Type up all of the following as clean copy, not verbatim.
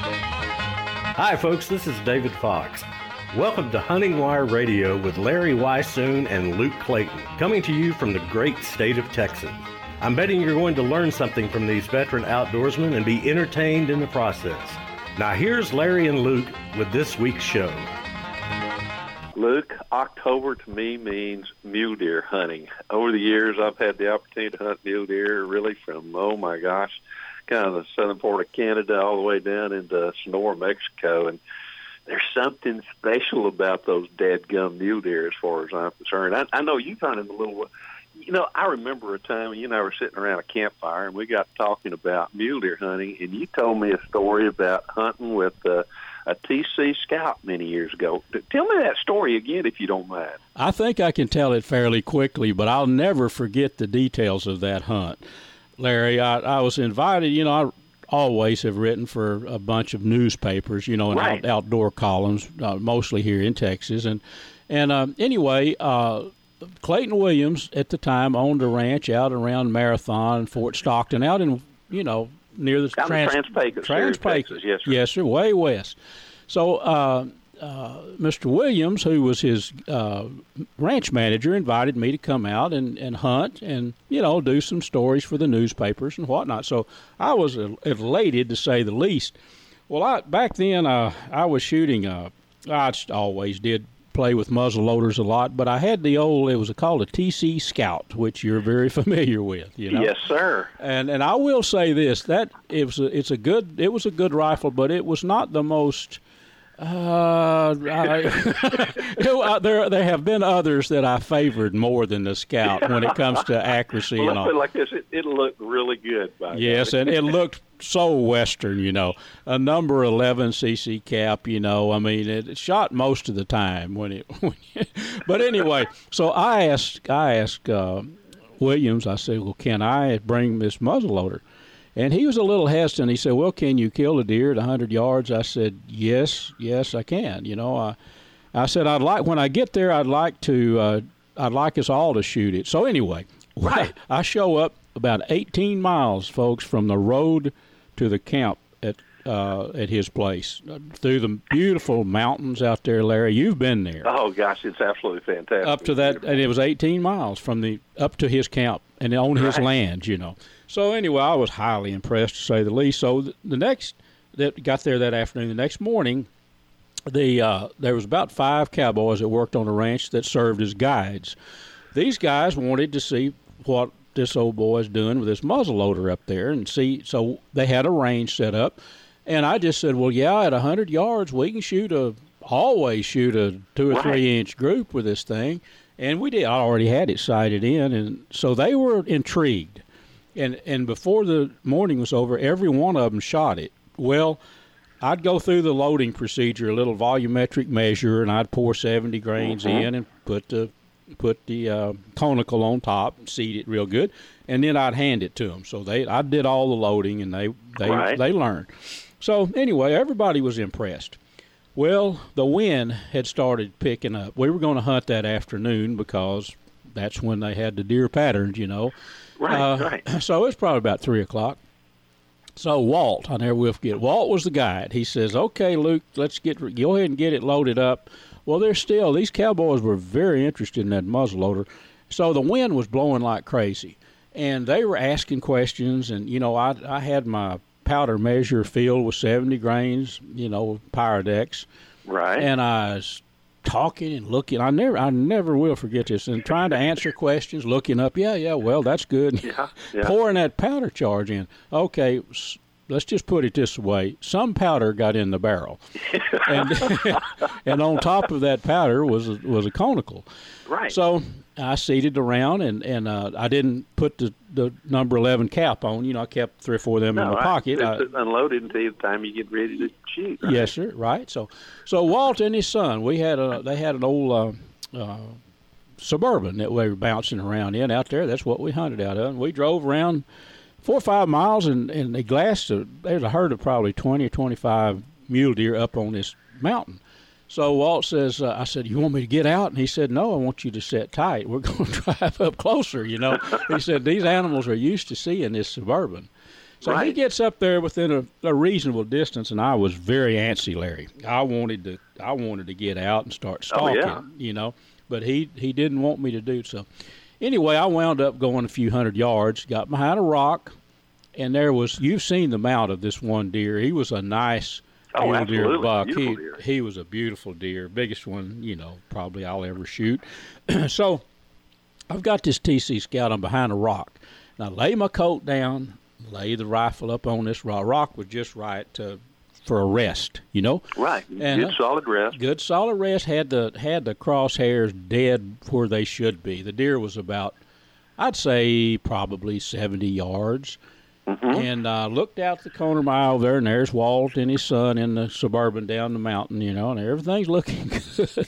Hi, folks. This is David Fox. Welcome to Hunting Wire Radio with Larry Weissoon and Luke Clayton, coming to you from the great state of Texas. I'm betting you're going to learn something from these veteran outdoorsmen and be entertained in the process. Now, here's Larry and Luke with this week's show. Luke, October to me means mule deer hunting. Over the years, I've had the opportunity to hunt mule deer really from, kind of the southern part of Canada all the way down into Sonora, Mexico. And there's something special about those dadgum mule deer as far as I'm concerned. I know you've hunted a little. I remember a time when you and I were sitting around a campfire and we got talking about mule deer hunting, and you told me a story about hunting with a TC Scout many years ago. Tell me that story again, if you don't mind. I think I can tell it fairly quickly, but I'll never forget the details of that hunt. Larry, I was invited. I always have written for a bunch of newspapers, and right. Outdoor columns, mostly here in Texas. And anyway, Clayton Williams at the time owned a ranch out around Marathon, Fort Stockton, out in, near the Trans-Pecos. Yes, sir. Yes, sir, way west. So Mr. Williams, who was his ranch manager, invited me to come out and hunt and, do some stories for the newspapers and whatnot. So I was elated, to say the least. Well, back then I was shooting, I always did play with muzzle loaders a lot, but I had it was called a TC Scout, which you're very familiar with, Yes, sir. And I will say this, that it was a good rifle, but it was not the most there have been others that I favored more than the Scout when it comes to accuracy and all. Let's put it like this, it looked really good. Yes, and it looked so Western, a number 11 cc cap, it shot most of the time but anyway, so I asked Williams, I said, well, can I bring this muzzleloader? And he was a little hesitant. He said, well, can you kill a deer at 100 yards? I said, yes, I can. I said, when I get there, I'd like us all to shoot it. So anyway, right. I show up about 18 miles, folks, from the road to the camp at his place, through the beautiful mountains out there, Larry. You've been there. Oh, gosh, it's absolutely fantastic. Up to that, and it was 18 miles up to his camp and on his land, So anyway, I was highly impressed, to say the least. So got there that afternoon. The next morning, there was about 5 cowboys that worked on the ranch that served as guides. These guys wanted to see what this old boy's doing with this muzzleloader up there and see. So they had a range set up, and I just said, well, yeah, at 100 yards, we can always shoot a 2 or 3 inch group with this thing. And we did. I already had it sighted in, and so they were intrigued. And before the morning was over, every one of them shot it. Well, I'd go through the loading procedure, a little volumetric measure, and I'd pour 70 grains in and put the conical on top, seed it real good, and then I'd hand it to them. So I did all the loading, and they learned. So anyway, everybody was impressed. Well, the wind had started picking up. We were going to hunt that afternoon because that's when they had the deer patterns, Right. So it was probably about 3 o'clock. So Walt, I never will forget, Walt was the guide. He says, okay, Luke, let's go ahead and get it loaded up. Well, these cowboys were very interested in that muzzleloader. So the wind was blowing like crazy. And they were asking questions, and, I had my powder measure filled with 70 grains, Pyrodex. Right. And I was talking and looking. I never will forget this. And trying to answer questions, looking up. Yeah. Well, that's good. Yeah. Pouring that powder charge in. Okay, let's just put it this way. Some powder got in the barrel, and on top of that powder was a conical. Right. So I seated around, and I didn't put the number 11 cap on. I kept 3 or 4 of them in my pocket. It's unloaded until the time you get ready to shoot. Right? Yes, sir. Right. So Walt and his son, they had an old Suburban that we were bouncing around in out there. That's what we hunted out of. And we drove around 4 or 5 miles, and they glassed. There's a herd of probably 20 or 25 mule deer up on this mountain. So Walt says, I said, you want me to get out? And he said, no, I want you to sit tight. We're going to drive up closer, He said, these animals are used to seeing this Suburban. So he gets up there within a reasonable distance, and I was very antsy, Larry. I wanted to get out and start stalking, you know, but he didn't want me to do so. Anyway, I wound up going a few hundred yards, got behind a rock, and you've seen the mount of this one deer. He was a nice mule deer buck. He was a beautiful deer, biggest one, you know, probably I'll ever shoot. So I've got this TC Scout. I'm behind a rock. And I lay my coat down, lay the rifle up on this rock. Rock was just right for a rest, you know. Right. And good solid rest. Good solid rest. Had the crosshairs dead where they should be. The deer was about, I'd say, probably 70 yards. Mm-hmm. And I looked out the corner of my eye over there, and there's Walt and his son in the Suburban down the mountain, you know, and everything's looking good.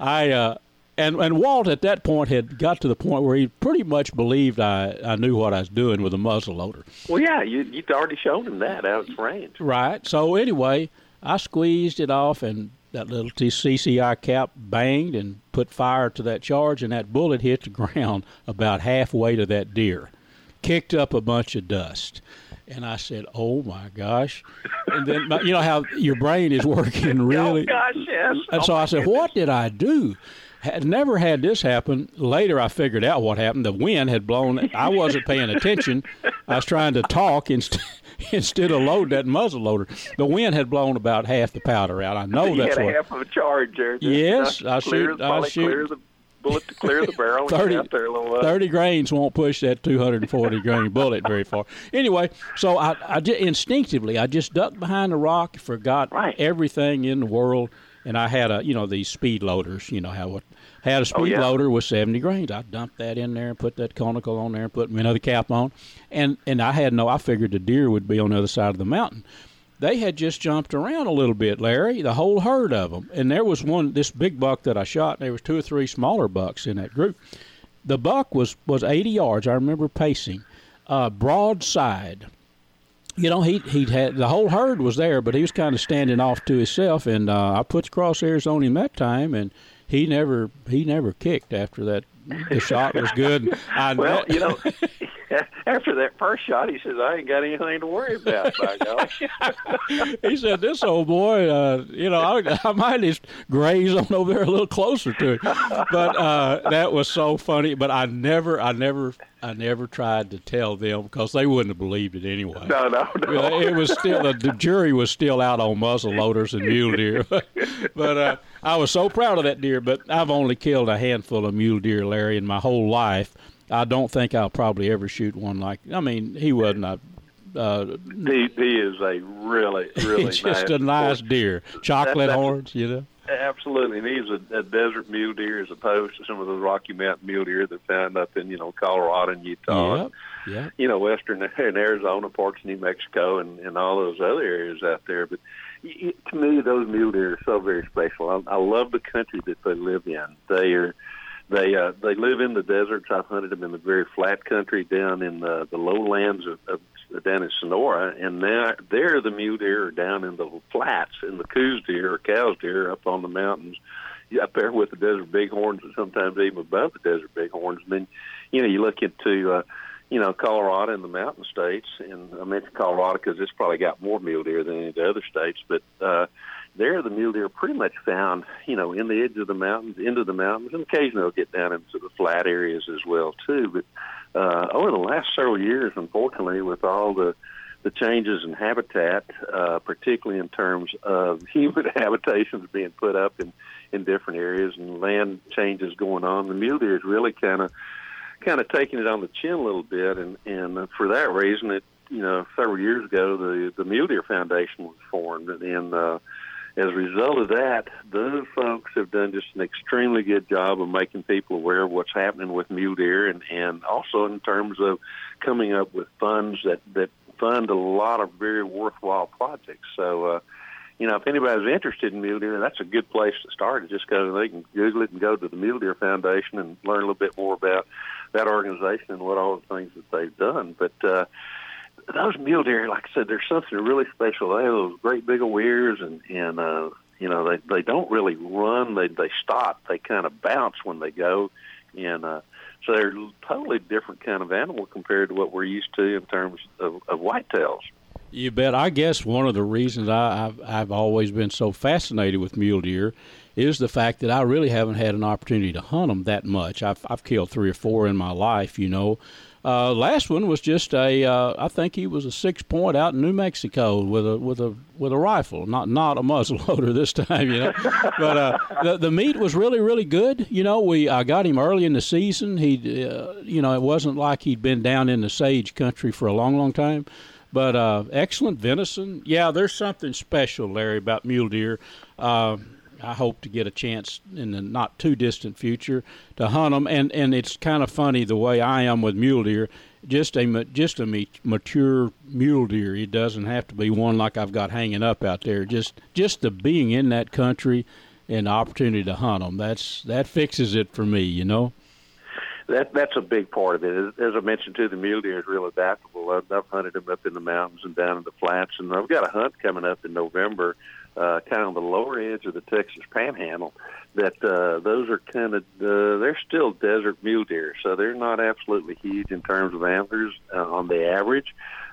And Walt at that point had got to the point where he pretty much believed I knew what I was doing with a muzzle loader. Well, yeah, you'd already shown him that out at range. Right. So anyway, I squeezed it off, and that little CCI cap banged and put fire to that charge, and that bullet hit the ground about halfway to that deer, kicked up a bunch of dust. And I said, oh, my gosh. And then, you know how your brain is working really. Oh, gosh, yes. And so I said, what did I do? Had never had this happen. Later, I figured out what happened. The wind had blown. I wasn't paying attention. I was trying to talk instead of load that muzzle loader. The wind had blown about half the powder out. I know that's what. You had half of a charge there. Yes, I shoot. Clear the bullet to clear the barrel. 30 grains won't push that 240 grain bullet very far. Anyway, so I just instinctively, I just ducked behind the rock, forgot everything in the world. And I had these speed loaders, you know, had a speed loader with 70 grains. I dumped that in there and put that conical on there and put another cap on. And I figured the deer would be on the other side of the mountain. They had just jumped around a little bit, Larry, the whole herd of them. And there was this big buck that I shot, and there was 2 or 3 smaller bucks in that group. The buck was 80 yards, I remember pacing, broadside. You know, he had the whole herd was there, but he was kind of standing off to himself, and I put the crosshairs on him that time, and he never kicked after that. The shot was good. Well, you know, after that first shot, he says, I ain't got anything to worry about, by gosh. He said, this old boy, I might just graze on over there a little closer to him. But that was so funny. But I never tried to tell them because they wouldn't have believed it anyway. No. It was still, the jury was still out on muzzle loaders and mule deer. But I was so proud of that deer, but I've only killed a handful of mule deer, Larry, in my whole life. I don't think I'll probably ever shoot one he wasn't he is a really, really he's just a nice deer. Chocolate horns, you know. Absolutely, and he's a desert mule deer as opposed to some of those Rocky Mountain mule deer that found up in, Colorado and Utah. Yep. Western and Arizona, parts of New Mexico, and all those other areas out there. But to me, those mule deer are so very special. I love the country that they live in. They live in the deserts. I've hunted them in the very flat country down in the lowlands of down in Sonora, and there the mule deer are down in the flats, and the coos deer or cows deer up on the mountains, up there with the desert bighorns, and sometimes even above the desert bighorns. And then, you look into Colorado and the mountain states, and I mentioned Colorado because it's probably got more mule deer than any of the other states, but there the mule deer are pretty much found, in the edge of the mountains, into the mountains, and occasionally they'll get down into the flat areas as well, too. But over the last several years, unfortunately, with all the changes in habitat, particularly in terms of human habitations being put up in different areas and land changes going on, the mule deer is really kind of taking it on the chin a little bit, and for that reason, several years ago, the Mule Deer Foundation was formed, and as a result of that, those folks have done just an extremely good job of making people aware of what's happening with mule deer, and also in terms of coming up with funds that fund a lot of very worthwhile projects. So, if anybody's interested in mule deer, that's a good place to start. Just they can Google it and go to the Mule Deer Foundation and learn a little bit more about that organization and what all the things that they've done. But those mule deer, like I said, there's something really special. They have those great big old ears, and they don't really run. They stop. They kind of bounce when they go, and So they're a totally different kind of animal compared to what we're used to in terms of whitetails. You bet. I guess one of the reasons I've always been so fascinated with mule deer is the fact that I really haven't had an opportunity to hunt them that much. I've killed 3 or 4 in my life, you know. Last one was just I think he was a 6-point out in New Mexico with a rifle, not a muzzle loader this time, you know. But the meat was really, really good. You know, I got him early in the season. He, you know, it wasn't like he'd been down in the sage country for a long, long time. But excellent venison. Yeah, there's something special, Larry, about mule deer. I hope to get a chance in the not too distant future to hunt them. And it's kind of funny the way I am with mule deer. Just a mature mule deer. It doesn't have to be one like I've got hanging up out there. Just the being in that country and the opportunity to hunt them. That fixes it for me, you know. That's a big part of it. As I mentioned, too, the mule deer is real adaptable. I've hunted them up in the mountains and down in the flats, and I've got a hunt coming up in November, kind of on the lower edge of the Texas Panhandle. That those are kind of they're still desert mule deer, so they're not absolutely huge in terms of antlers on the average,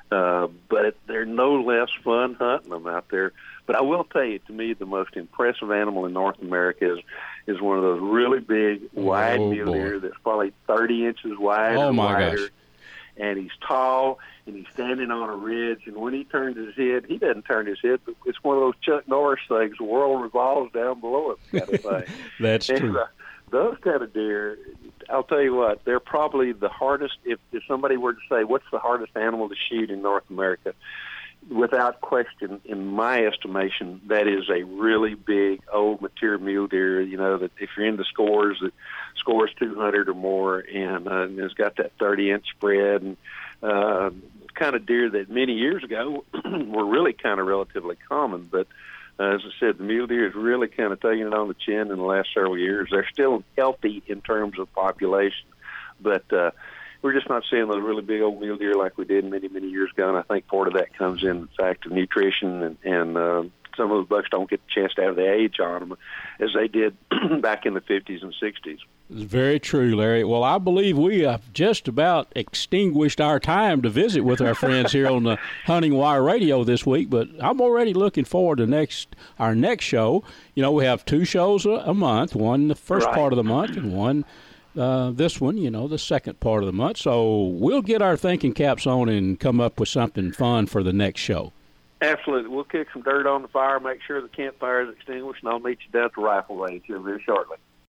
but they're no less fun hunting them out there. But I will tell you, to me, the most impressive animal in North America is one of those really big, wide mule deer that's probably 30 inches wide or wider. Gosh. And he's tall, and he's standing on a ridge. And when he turns his head, he doesn't turn his head, but it's one of those Chuck Norris things, the world revolves down below it kind of thing. That's true. Those kind of deer, I'll tell you what, they're probably the hardest. If somebody were to say, what's the hardest animal to shoot in North America, without question, in my estimation, that is a really big, old, mature mule deer, you know, that if you're into scores, that scores 200 or more, and it's got that 30-inch spread, and kind of deer that many years ago were really kind of relatively common. But as I said, the mule deer is really kind of taking it on the chin in the last several years. They're still healthy in terms of population, but we're just not seeing those really big old mule deer like we did many, many years ago, and I think part of that comes in the fact of nutrition, and some of those bucks don't get the chance to have the age on them as they did back in the 50s and 60s. It's very true, Larry. Well, I believe we have just about extinguished our time to visit with our friends here on the Hunting Wire Radio this week, but I'm already looking forward to our next show. You know, we have 2 shows a month, one the first part of the month and one this one, you know, the second part of the month. So we'll get our thinking caps on and come up with something fun for the next show. Absolutely. We'll kick some dirt on the fire, make sure the campfire is extinguished, and I'll meet you down at the rifle range here very shortly.